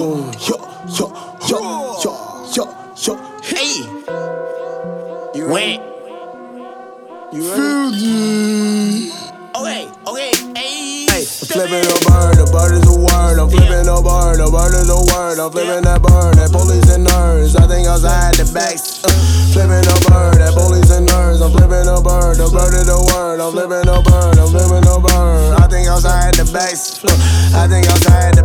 Hey, you wet. You Fuji. Okay, hey. I'm flipping a bird, the bird is a word. I'm flipping a bird, the bird is a word. I'm flipping that bird, that police and nerds. I think outside the backs. Flipping a bird, that police and nerds. I'm flipping a bird, the bird is a word. I'm flipping a bird, I'm flipping a bird. I think outside the backs. I think outside the